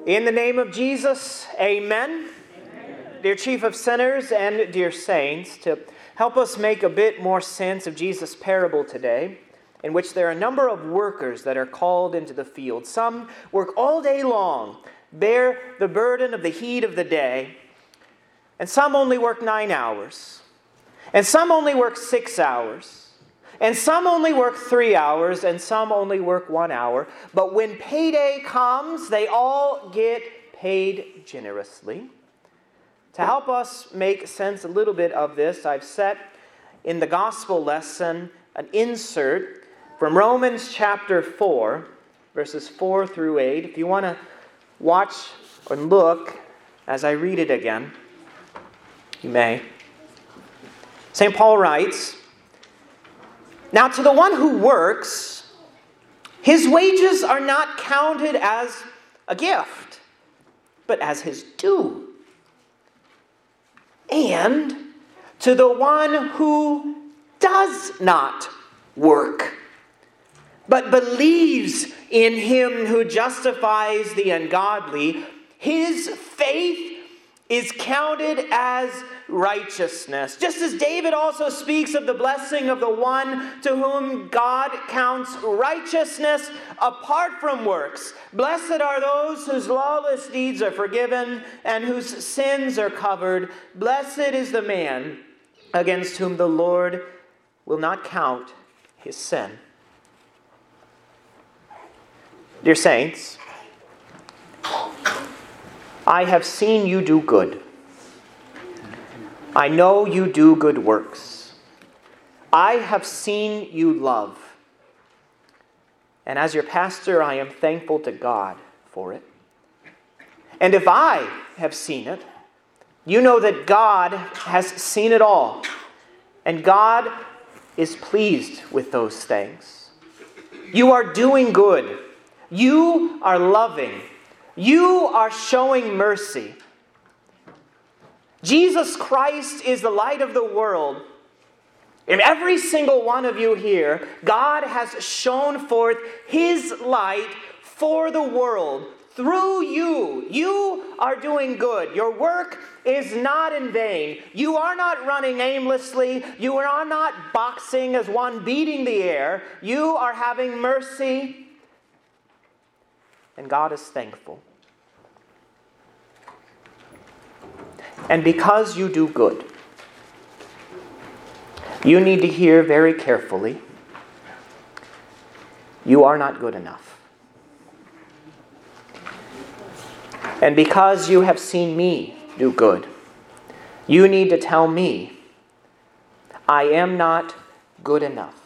In the name of Jesus, amen. Dear Chief of Sinners and dear saints, to help us make a bit more sense of Jesus' parable today, in which there are a number of workers that are called into the field. Some work all day long, bear the burden of the heat of the day, and some only work 9 hours, and some only work 6 hours, and some only work 3 hours, and some only work 1 hour. But when payday comes, they all get paid generously. To help us make sense a little bit of this, I've set in the gospel lesson an insert from Romans chapter 4, verses 4 through 8. If you want to watch or look as I read it again, you may. St. Paul writes, "Now to the one who works, his wages are not counted as a gift, but as his due. And to the one who does not work, but believes in him who justifies the ungodly, his faith is counted as righteousness." Just as David also speaks of the blessing of the one to whom God counts righteousness apart from works. Blessed are those whose lawless deeds are forgiven and whose sins are covered. Blessed is the man against whom the Lord will not count his sin. Dear saints, I have seen you do good. I know you do good works. I have seen you love. And as your pastor, I am thankful to God for it. And if I have seen it, you know that God has seen it all. And God is pleased with those things. You are doing good. You are loving. You are showing mercy. Jesus Christ is the light of the world. In every single one of you here, God has shown forth His light for the world through you. You are doing good. Your work is not in vain. You are not running aimlessly. You are not boxing as one beating the air. You are having mercy, and God is thankful. And because you do good, you need to hear very carefully, you are not good enough. And because you have seen me do good, you need to tell me, I am not good enough.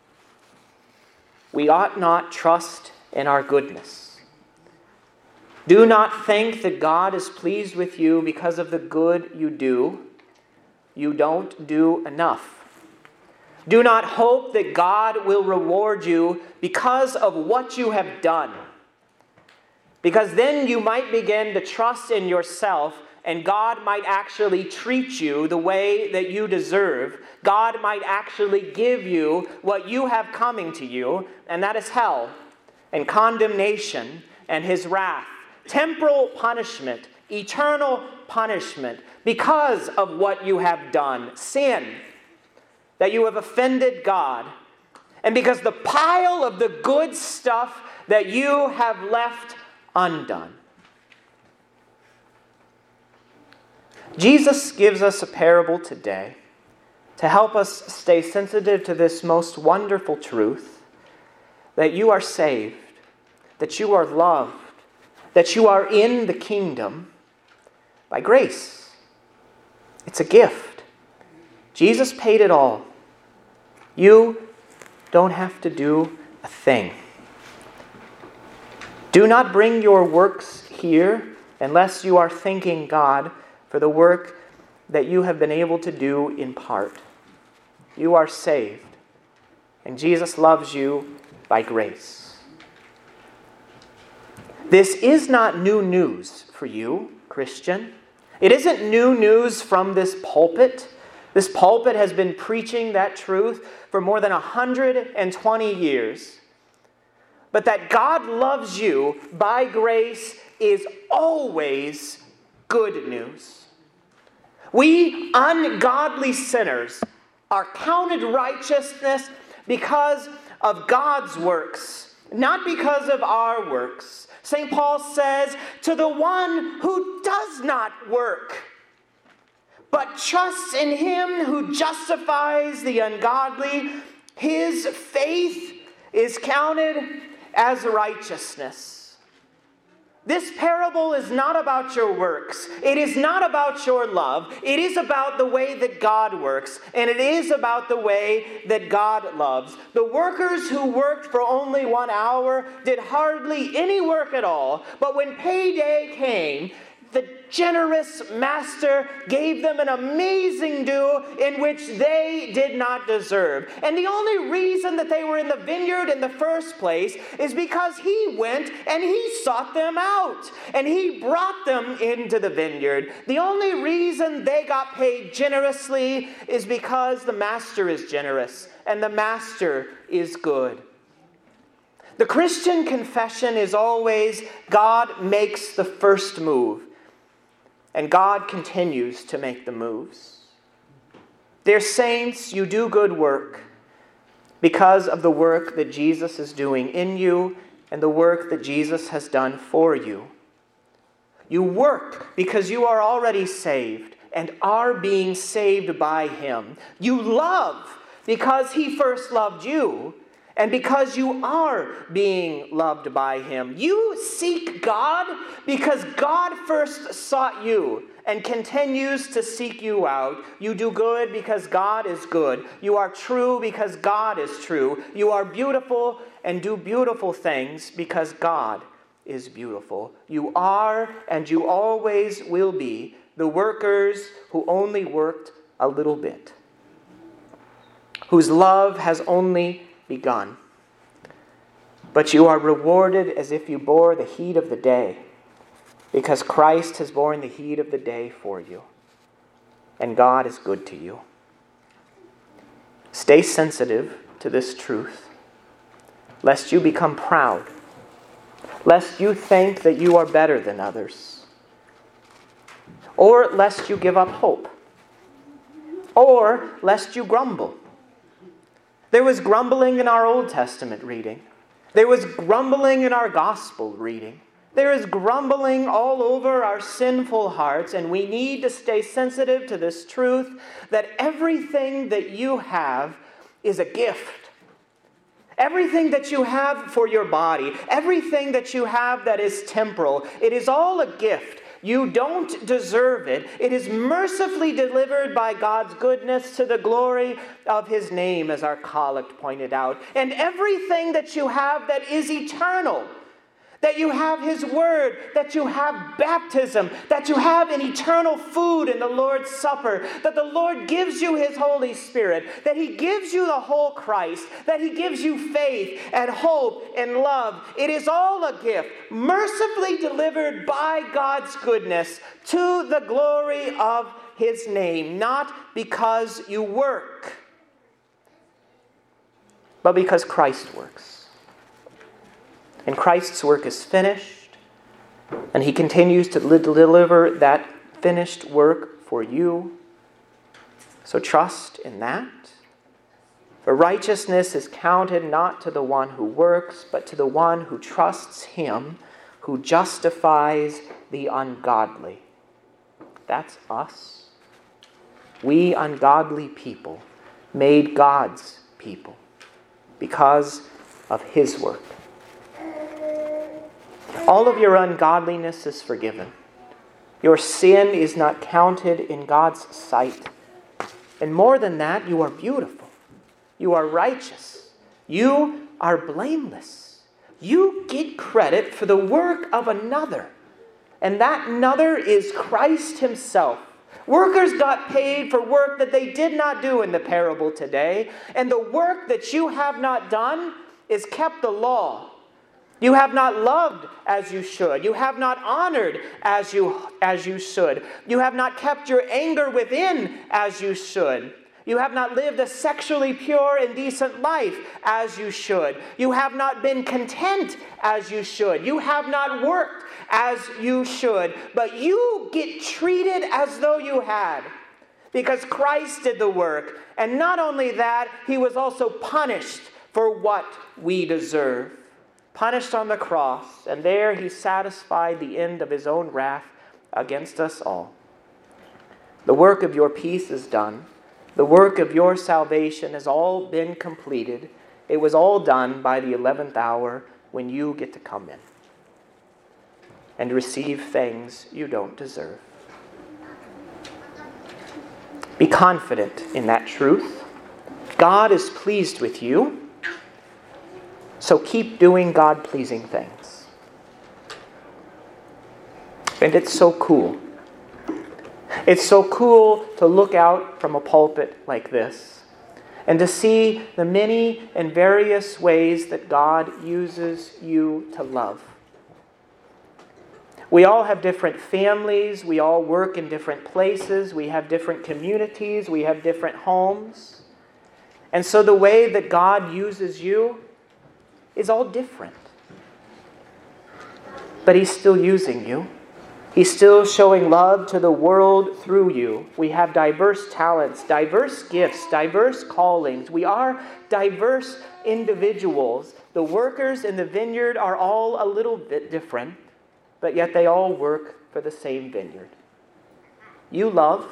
We ought not trust in our goodness. Do not think that God is pleased with you because of the good you do. You don't do enough. Do not hope that God will reward you because of what you have done. Because then you might begin to trust in yourself, and God might actually treat you the way that you deserve. God might actually give you what you have coming to you, and that is hell and condemnation and His wrath. Temporal punishment, eternal punishment, because of what you have done, sin, that you have offended God, and because the pile of the good stuff that you have left undone. Jesus gives us a parable today to help us stay sensitive to this most wonderful truth, that you are saved, that you are loved, that you are in the kingdom by grace. It's a gift. Jesus paid it all. You don't have to do a thing. Do not bring your works here unless you are thanking God for the work that you have been able to do in part. You are saved, and Jesus loves you by grace. This is not new news for you, Christian. It isn't new news from this pulpit. This pulpit has been preaching that truth for more than 120 years. but that God loves you by grace is always good news. We ungodly sinners are counted righteousness because of God's works, not because of our works. St. Paul says, to the one who does not work, but trusts in him who justifies the ungodly, his faith is counted as righteousness. This parable is not about your works. It is not about your love. It is about the way that God works, and it is about the way that God loves. The workers who worked for only 1 hour did hardly any work at all, but when payday came, the generous master gave them an amazing due in which they did not deserve. And the only reason that they were in the vineyard in the first place is because he went and he sought them out. And he brought them into the vineyard. The only reason they got paid generously is because the master is generous and the master is good. The Christian confession is always God makes the first move. And God continues to make the moves. Dear saints, you do good work because of the work that Jesus is doing in you and the work that Jesus has done for you. You work because you are already saved and are being saved by Him. You love because He first loved you and because you are being loved by Him. You seek God because God first sought you and continues to seek you out. You do good because God is good. You are true because God is true. You are beautiful and do beautiful things because God is beautiful. You are and you always will be the workers who only worked a little bit, whose love has only begun. But you are rewarded as if you bore the heat of the day, because Christ has borne the heat of the day for you, and God is good to you. Stay sensitive to this truth, lest you become proud, lest you think that you are better than others, or lest you give up hope, or lest you grumble. There was grumbling in our Old Testament reading. There was grumbling in our gospel reading. There is grumbling all over our sinful hearts, and we need to stay sensitive to this truth that everything that you have is a gift. Everything that you have for your body, everything that you have that is temporal, it is all a gift. You don't deserve it. It is mercifully delivered by God's goodness to the glory of His name, as our collect pointed out. And everything that you have that is eternal, that you have His Word, that you have baptism, that you have an eternal food in the Lord's Supper, that the Lord gives you His Holy Spirit, that He gives you the whole Christ, that He gives you faith and hope and love. It is all a gift, mercifully delivered by God's goodness to the glory of His name, not because you work, but because Christ works. And Christ's work is finished, and He continues to deliver that finished work for you. So trust in that. For righteousness is counted not to the one who works, but to the one who trusts Him, who justifies the ungodly. That's us. We ungodly people made God's people because of His work. All of your ungodliness is forgiven. Your sin is not counted in God's sight. And more than that, you are beautiful. You are righteous. You are blameless. You get credit for the work of another. And that another is Christ Himself. Workers got paid for work that they did not do in the parable today. And the work that you have not done is kept the law. You have not loved as you should. You have not honored as you should. You have not kept your anger within as you should. You have not lived a sexually pure and decent life as you should. You have not been content as you should. You have not worked as you should. But you get treated as though you had, because Christ did the work. And not only that, he was also punished for what we deserve. Punished on the cross, and there he satisfied the end of his own wrath against us all. The work of your peace is done. The work of your salvation has all been completed. It was all done by the 11th hour, when you get to come in and receive things you don't deserve. Be confident in that truth. God is pleased with you, so keep doing God-pleasing things. And it's so cool. It's so cool to look out from a pulpit like this and to see the many and various ways that God uses you to love. We all have different families. We all work in different places. We have different communities. We have different homes. And so the way that God uses you is all different. But he's still using you. He's still showing love to the world through you. We have diverse talents, diverse gifts, diverse callings. We are diverse individuals. The workers in the vineyard are all a little bit different, but yet they all work for the same vineyard. You love.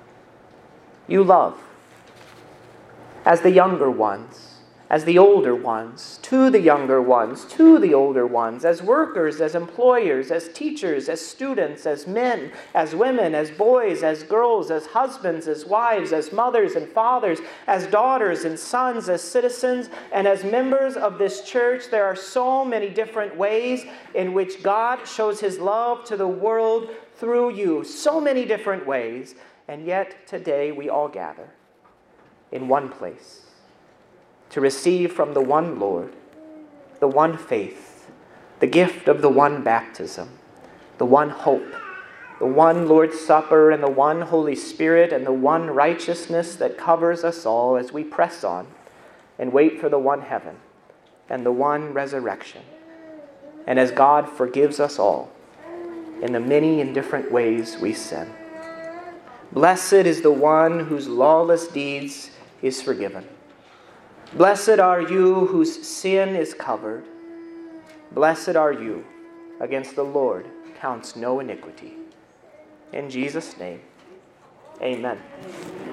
As the younger ones, as the older ones, to the younger ones, to the older ones, as workers, as employers, as teachers, as students, as men, as women, as boys, as girls, as husbands, as wives, as mothers and fathers, as daughters and sons, as citizens, and as members of this church. There are so many different ways in which God shows his love to the world through you. So many different ways. And yet today we all gather in one place to receive from the one Lord, the one faith, the gift of the one baptism, the one hope, the one Lord's Supper, and the one Holy Spirit, and the one righteousness that covers us all as we press on and wait for the one heaven and the one resurrection. And as God forgives us all in the many and different ways we sin. Blessed is the one whose lawless deeds is forgiven. Blessed are you whose sin is covered. Blessed are you, against the Lord counts no iniquity. In Jesus' name, amen.